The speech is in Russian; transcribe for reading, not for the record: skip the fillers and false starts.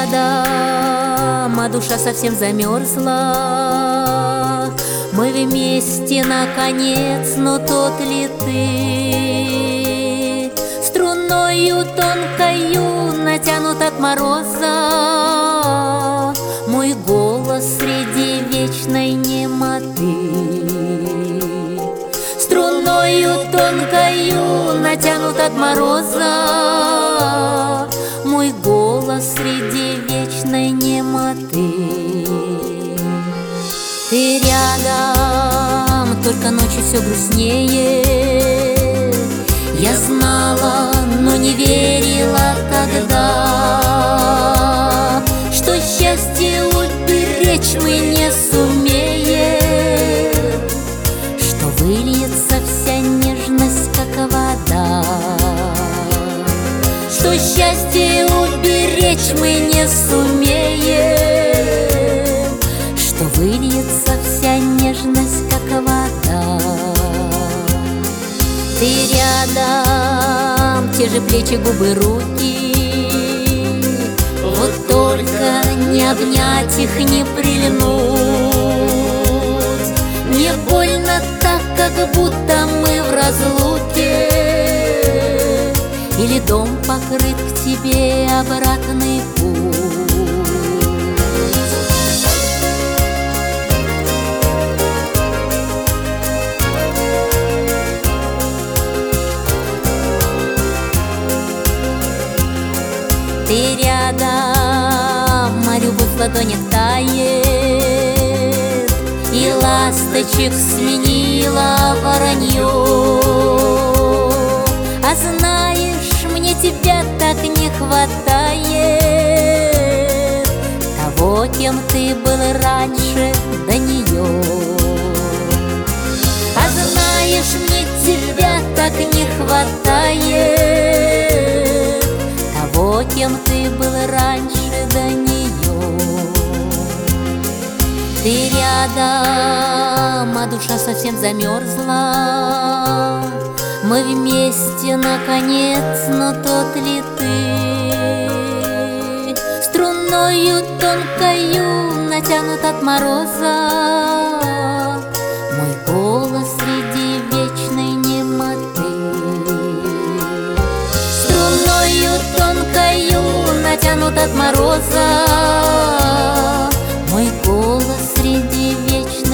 рядом, а душа совсем замерзла. Мы вместе наконец, но тот ли ты? Струною тонкою натянут от мороза мой голос среди вечной немоты. Струною тонкою натянут от мороза мой голос среди вечной немоты. Ты рядом, только ночью все грустнее. Я знала, но не верила тогда, что счастье уберечь мы не сумеем, что выльется вся нежность, как вода. Что счастье уберечь мы не сумеем, что выльется вся нежность, как вода. Ты рядом, те же плечи, губы, руки, вот только не обнять их, не прильнуть. Мне больно так, как будто мы в разлуке, или дом покрыт к тебе обратный путь. Ты рядом, а любовь в ладонях тает, и ласточек сменила воронье. А знаешь, мне тебя так не хватает, того, кем ты был раньше до нее. А знаешь, мне тебя так не хватает, того, кем ты был раньше до нее. Ты рядом, а душа совсем замерзла. Мы вместе наконец, но тот ли ты? Струною тонкою натянут от мороза мой голос среди вечной немоты. Струною тонкою натянут от мороза мой голос среди вечной